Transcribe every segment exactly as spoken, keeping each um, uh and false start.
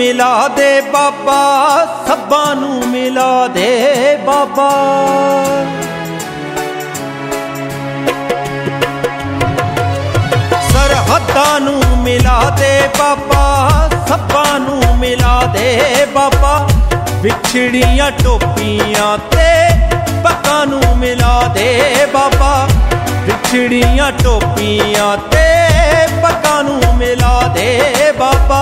मिला दे बाबा, सब्बां नूं मिला दे बाबा। सरहदां नूं मिला दे बाबा, सब्बां नूं मिला दे बाबा। विछड़ियां टोपियां ते पग्गां नूं मिला दे बाबा। विछड़ियां टोपियां ते पग्गां नूं मिला दे बाबा।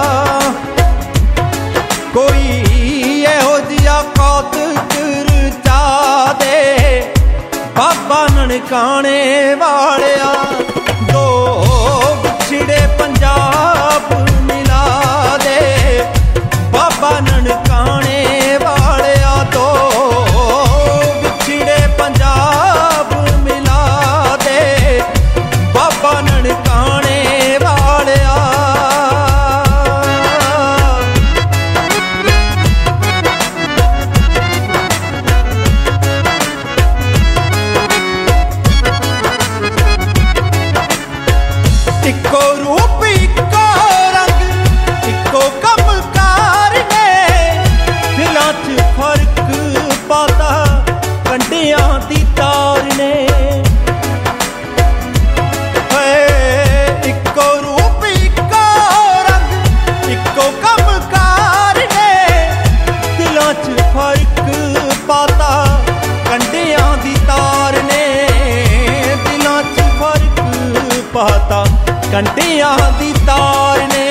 कोई इहो जिहा कौतक रचा दे बाबा ननकाणे वालिया। दो विछड़े पंजाब मिला दे बाबा ननकाणे वालिया। दो विछड़े पंजाब मिला दे बाबा ननकाणे वालिया। इको रूप इको रंग इको कमकार ने, दिलां च फर्क पाता कंडियां दी तार ने। इको रूप इको रंग इको कमकार ने, दिलां च फर्क पाता कंडियां दी तार ने। दिलां च फर्क पाता कंडियां दी तार ने।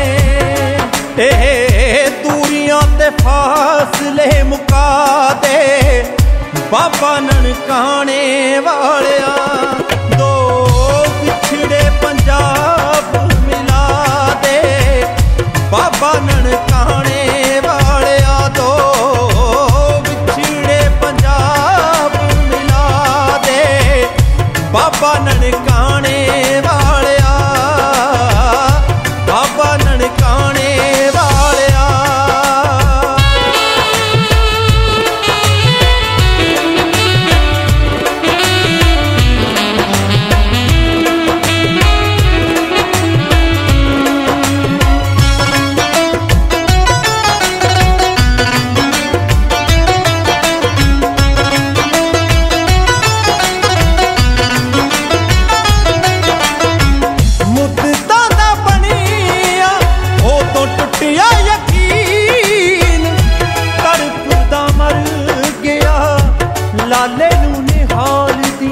ए दूरियां ते फासले मुका दे बाबा ननकाणे वालिया। दो विछड़े पंजाब मिला दे बाबा ननकाणे वालिया। दो विछड़े पंजाब मिला दे बाबा ननकाणे वालिया। बाबा ननकाणे वालिया। मुद्दतां दा बनिया ओ तो टुटिया यकीन, तड़पदा मर गया लाले नूं निहाल दी।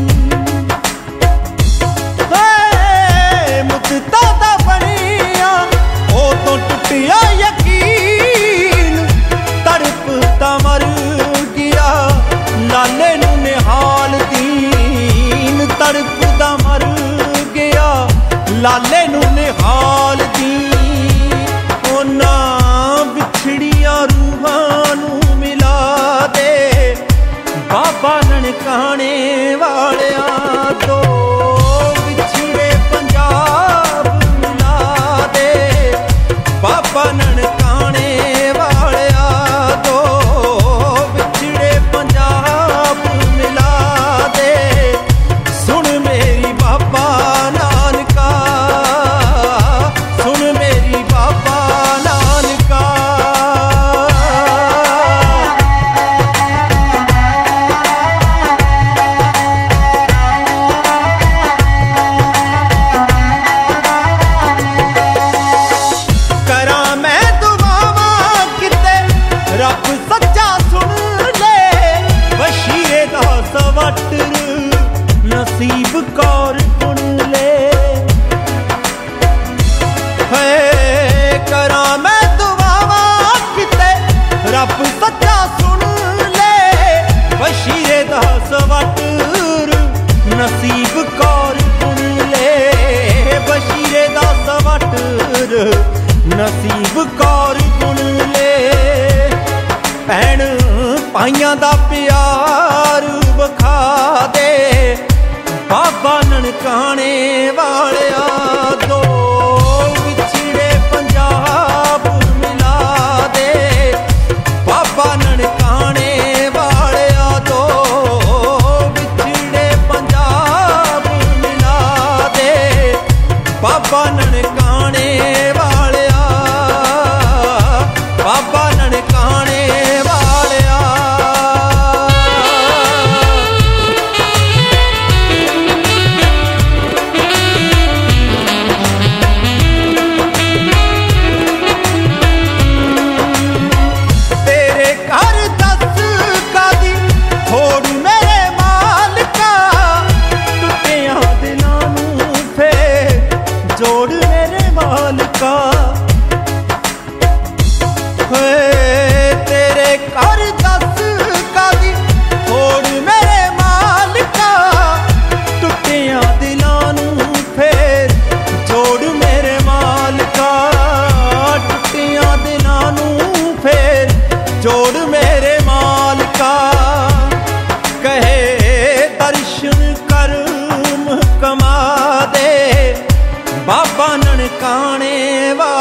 मुद्दतां दा बनिया ओ तो टुटिया यकीन, तड़पदा मर गया लाले नूं निहाल दीन। तड़पदा मर गया लाले नूं निहाल दी। उन्हां विछड़ियां रूहां नूं मिला दे बाबा ननकाणे वालिया। दो विछड़े पंजाब मिला दे बाबा ननकाणे वालिया। दो विछड़े पंजाब मिला दे सुन मेरी बाबा नानका। सुन मेरी बाबा नानका। करां मैं दुआवां किते रब सच्चा सुन ले, बशीरे दा सवटर नसीब कौर चुन ले। करां मैं दुआवां किते रब सच्चा सुन ले, बशीरे दा सवटर नसीब कौर चुन ले। बशीरे दा सवटर नसीब कौर चुन ले। भैन भाइयां दा प्यार विखा दे बाबा ननकाणे वालिया। दो विछड़े पंजाब मिला दे बाबा ननकाणे वालिया। दो विछड़े पंजाब मिला दे बाबा ननकाणे वालिया। जोड़ मेरे मालिका। तेरे घर दस कादी होड़ मेरे मालिका। टुटिया दिलां नूं फेर जोड़ मेरे मालिका। टुटिया दिलां नूं फेर जोड़ मेरे मालिका। कहे दर्शन कर मुहकमा दे बाबा ननकाने वा